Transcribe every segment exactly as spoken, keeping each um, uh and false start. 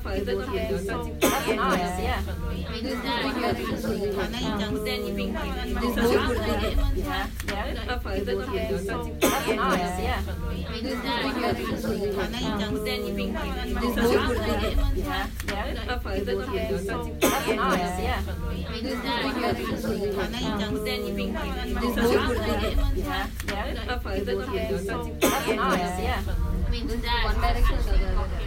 That's nice, yeah. That's nice, yeah. That's nice, yeah. That's nice, yeah. One direction or the other.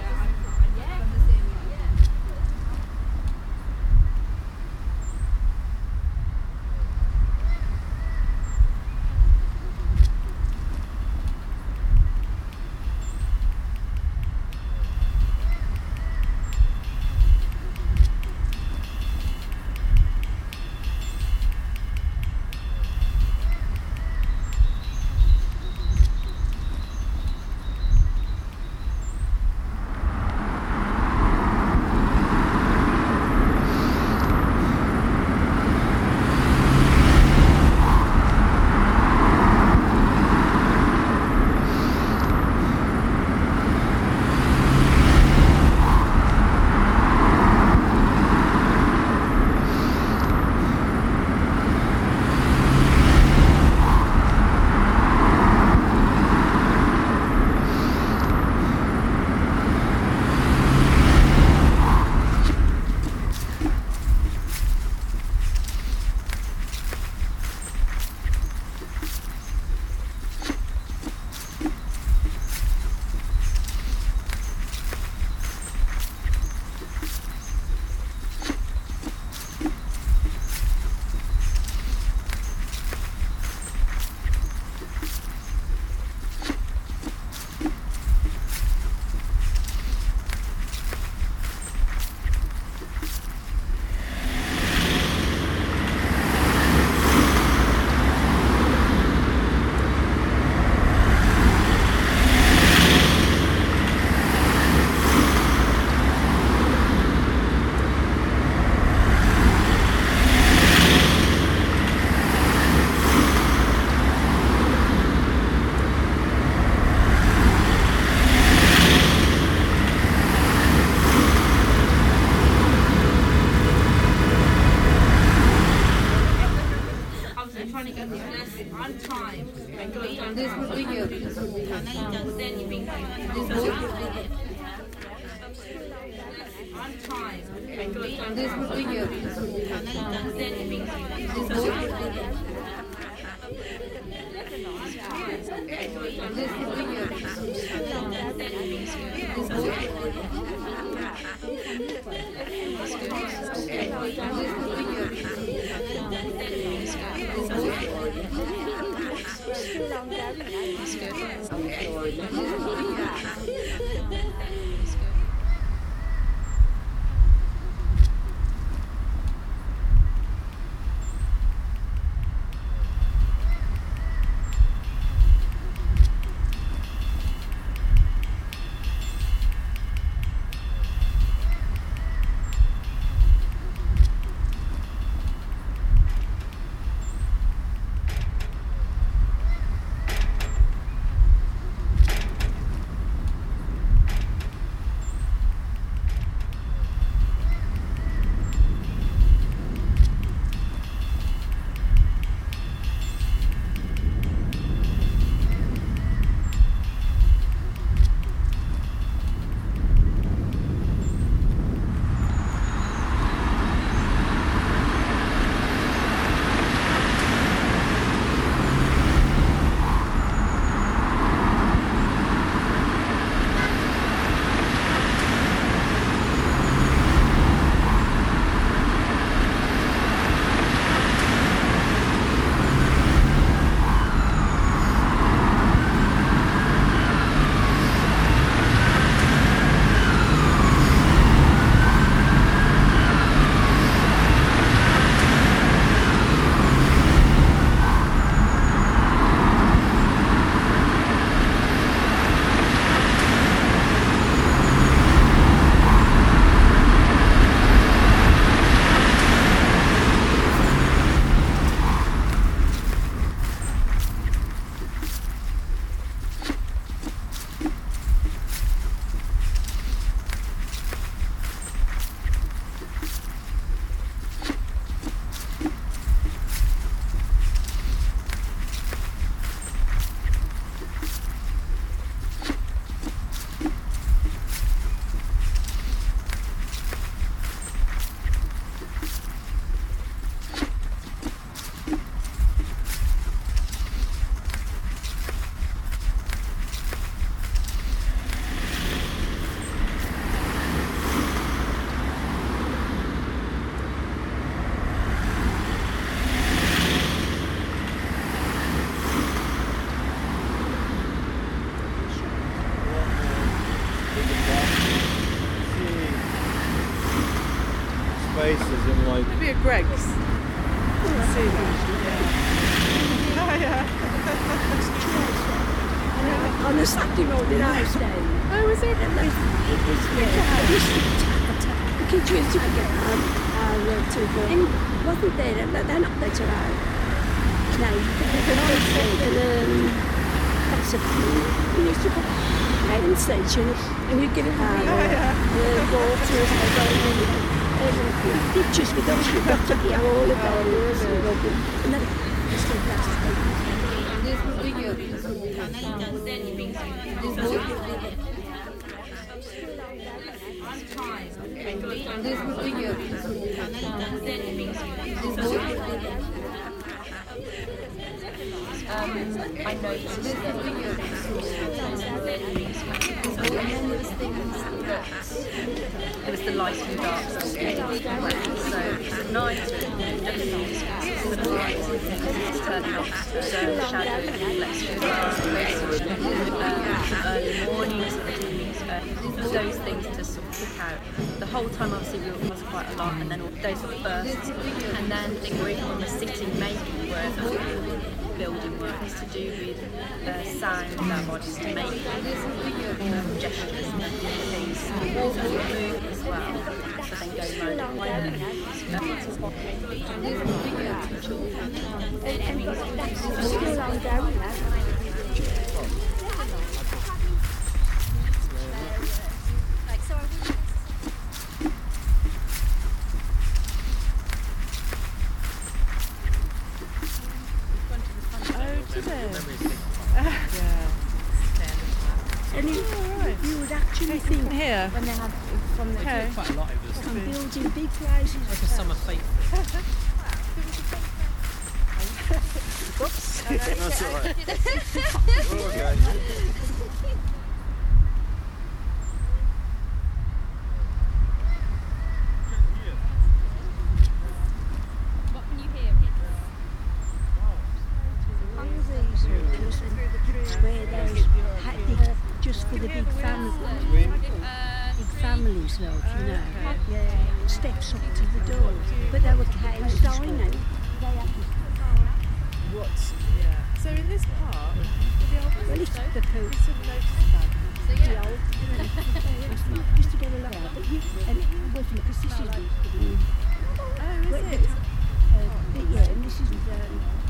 This would be good. This would be good. This would be good. This would be good. This would be good. This would be good. This would be good. This would be faces and like. Maybe a Greg's. I can see that. Yeah. Oh yeah. On a Saturday morning I was down. Oh, was it? And it was, yeah, it was the kids used to get um, uh, to go. And it wasn't there, and they're not there around. No, and um, that's a we used to go train station and you'd get it out Oh, yeah. the water and the pictures with those you've got to be all of those and then it's the plastic. Um, I noticed that it was the light and dark scale. So at night, everything's turning off, so shadow reflects through glass, early mornings, evenings, uh, those things to sort of pick out. The whole time obviously we was quite a lot, and then all those sort of bursts, and then the group on the sitting maybe were building work is to do with uh, sound of our bodies to make um, gestures and things. The water will move as well, so then go round and And you, you would actually think Here. When they had from the Okay. Quite a lot over the from summer. building big places. Like a summer favourite. That's alright. Okay. What can you hear? Where there's had just for the big family, big families, though, you know. Yeah, steps up to the door, but they were caged dining. What's yeah. So in this part, the old Well, it's the poo. sort of noticed that. The old, just to get along. But you, and it wasn't because this is. Oh, is Well, it? uh, but yeah, and this is um,